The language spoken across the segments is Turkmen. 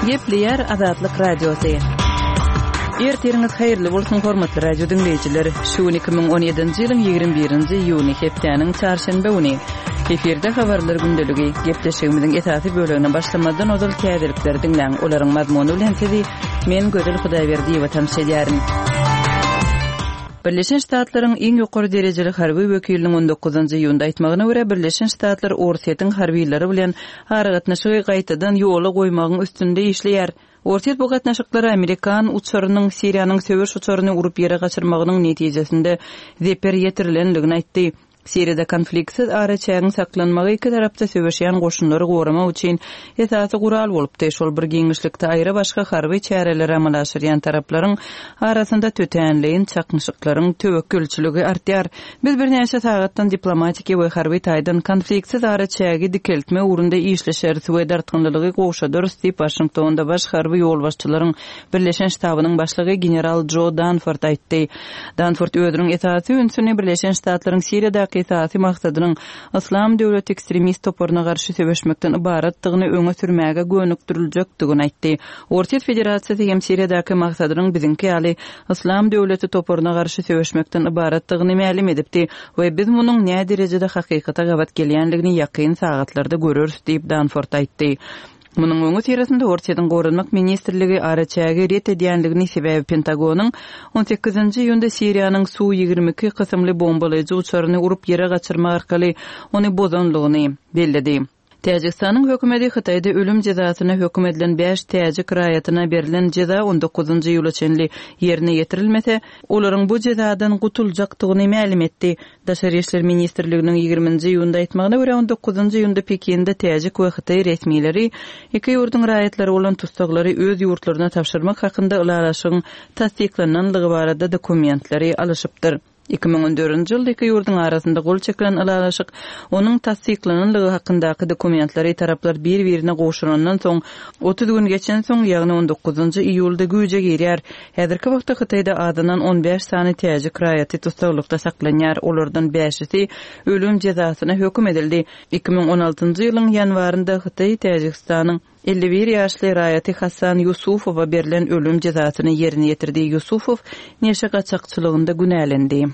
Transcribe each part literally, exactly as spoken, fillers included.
Gepleyer Azatlyk Radiosu. Erteriňiz haýyrly bolsun hormatly radio dinleýijiler. Şu iki bin on ýedinji ýylyň ýigirme birinji iýuny hepdeniň çarşamba güni eferde habarlar gündeligi gepleşigimiziň esasy bölegine başlamadan ozal käderlikleri dinleň. Olaryň mazmuny bilen sizi men Gözel Hudaýberdiýewa tanışdyrýaryn. Birleşen Ştatlaryň iň ýokary derejeli harby wekiliniň on dokuzynjy iýunda aýtmagyna görä Birleşen Ştatlar Orsiýetiň harbiýleri bilen aragatnaşygy gaýtadan ýola goýmagyň üstünde işleýär. Orsiýet bu gatnaşyklary Amerikan uçarynyň Siriýanyň söwüş uçaryny urup ýere gaçyrmagynyň netijesinde zeper ýetirilenligini aýtdy. Siriýada konfliktsiz ara çägiň saklanmagy iki tarapda söwüşýän goşunlary gorama üçin esasy gural bolupdy. Şol bir giňişlikde aýra başga harby çäreler amal aşyrýan taraplaryň arasynda tötenleýin çakmyşyklaryň töwekkülçiligi artýar. Biz bir näçe sagatdan diplomatik we harby taýdan konfliktsiz ara çägi dikeltme urunda işleşer we dartgynlygy goşadyr diýip Washingtonda baş harby ýolbaşçylaryň Birleşen Ştabynyň başlygy general Joe Dunford aýtdy. Dunford öýdüriň esasy ünsüni Birleşen Ştatlaryň Siriýada esasy maksadynyň Islam döwleti ekstremist toporuna garşy söwüşmekden ibaratdygyny öňe sürmäge gönükdirilýekdigini aýtdy. Orsiýet Federasiýasy hem Siriýadaky maksadynyň bizinki ýaly Islam döwleti toporuna garşy söwüşmekden ibaratdygyny ma'lum edipdi we biz munyň näme derejede hakykata gabat gelýänligini ýakyn sagatlarda görürüz diýip Dunford aýtdy. Munyň öňü tirasynda Orsiýetiň gorunmak ministrligi araçägi ret edýänligini sebäbi Pentagonyň on sekizinji iýunda Siriýanyň Su ýigirme iki kysymly bombalaýjy uçaryny urup ýere gaçyrmak arkaly ony bozanlygyny bellidi. Täjikistanyň hökümeti Hytaýda ölüm jazasyna höküm edilen beş täjik raýatyna berilen jaza on dokuzynjy ýyla çenli ýerine ýetirilmese, olaryň bu jazadan gutuljakdygyny ma'lum etdi. Daşary işler ministrliginiň ýygrüminji iýunda aýtmagyna görä on dokuzynjy iýunda Pekinde täjik we Hytaý resmiýleri iki ýurduň raýatlary bolan tutsaklary öz ýurtlaryna tapşyrmak hakynda ulalaşygyň tasdiklananlygy barada dokumentlary alyşypdyr. iki bin on dördünji ýylda iki ýurduň arasynda gol çekilen alalaşyk onuň tasdiklananlygy hakyndaky dokumentlary taraplar bir-birine goşulandan soň otuz gün geçen soň ýagny on dokuzynjy iýulda güýje girýär. Häzirki wagtda Hytaýda adynan on beş sany täjik raýaty tutsaklykda saklanýar. Olardan beşisi ölüm jazasyna höküm edildi. iki bin on altynjy ýylyň ýanwarynda Hytaý Täjikistanyň elli bir ýaşly raýaty Hasan Yusufowa berilen ölüm jazasyny ýerine ýetirdi. Yusufow neşe gaçakçylygynda günälendi.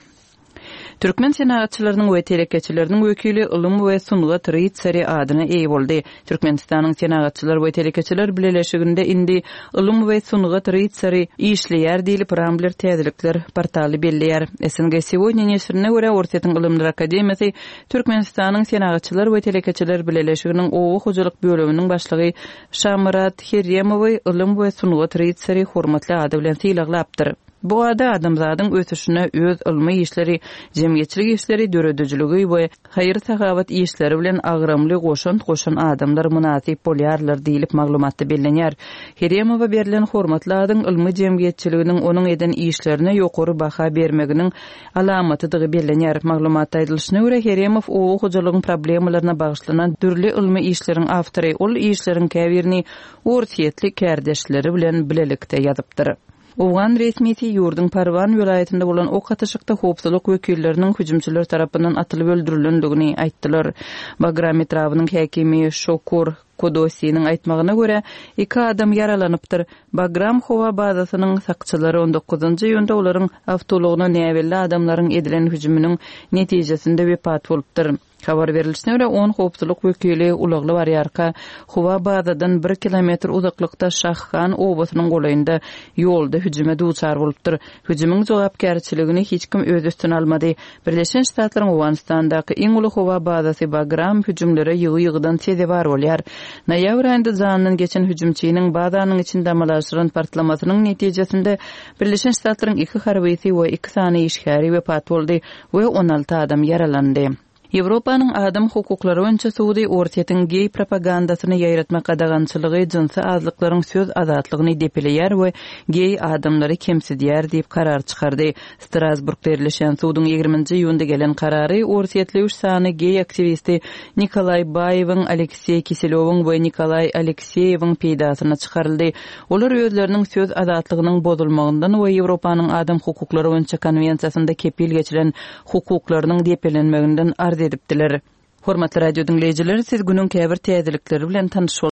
Türkmen senagatçylarynyň we telekeçileriniň wekili Ulum we Sungat Ritsari adyna eý boldy. Türkmenistanyň senagatçylar we telekeçiler bileşiginde indi Ulum we Sungat Ritsari işleýär diýilip Rambler täzelikler portaly belleýär. S N G Сегодня neşrine görä Orsiýetiň Ilymlar Akademiýasy Türkmenistanyň senagatçylar we telekeçiler bileşiginiň owu hojalyk bölüminiň başlygy Şamrat Herremowy Ulum we Sungat Ritsari hormatly ady bilen sylaglapdyr. Bu ada adamzadyň ötüşine öz ilmi işleri, jemgyýetçilik işleri, döredijiligi we haýyr-sagabat işleri bilen agramly goşan goşan adamlar munasyp bolýarlar diýilip maglumatda bellenýär. Herremowa berilen hormatly adyň ilmi jemgyýetçiliginiň onuň eden işlerine ýokary baha bermeginiň alamatydygy bellenýär. Maglumatda aýdylyşyna görä Herremow owu hojalygyň problemalaryna bagyşlanan dürli ilmi işleriň awtory, ol işleriň käbirini Orsiýetli kärdeşleri bilen bilelikde ýazypdyr. Owgan resmiýeti ýurdun Parwan welaýatynda bolan ok atışykda howpsuzlyk wekilleriniň hüjümçiler tarapyndan atylyp öldürilendigini aýtdylar. Bagram etrawynyň häkimi Şokur Kodosiýanyň aýtmagyna görä iki adam yaralanypdyr. Bagram howa bazasynyň sakçylary on dokuzynjy ýylda olaryň awtologyna näwelli adamlaryň edilen hüjüminiň netijesinde wepat bolupdyr. Habar berilişine görä on howpsuzlyk wekili ulagly barýarka howa bazadan bir kilometr uzaklykda Şahhan obasynyň golaýynda ýolda hüjüme duçar bolupdyr. Hüjümüň jogapkärçiligini hiç kim öz üstüne almady. Birleşen Ştatlaryň Owganistandaky iň uly howa bazasy Bagram hüjümlere ýygy-ýygydan sezebar bolýar. Noýabr aýynda zanyndan geçen hüjümçiniň bazanyň içinde amalaşyran partlamasynyň netijesinde Birleşen Ştatlaryň iki harbiýsy we iki sany işgäri wepat boldy we on alty adam yaralandy. Ýewropanyň adam hukuklary boýunça Suudi Orsiýetiň gey propagandasyny ýaýratmak gadagançylygy jinsy azlyklaryň söz azatlygyny depeleýär we gey adamlary kemsidýär diýip karar çykardy. Strasburgda ýerleşen Suudyň ýygrüminji iýunda gelen karary Orsiýetli üç sany gey aktivisti Nikolay Bayewiň, Aleksey Kiselowyň we Nikolay Alekseýewiň peýdasyna çykaryldy. Olar özleriniň söz azatlygynyň bozulmagyndan we Ýewropanyň adam hukuklary boýunça konvensiýasynda kepil geçilen hukuklarynyň depelenmeginden arz edipdiler. Hormatly radio dinleyijiler, siz günün käbir täzelikleri bilen tanış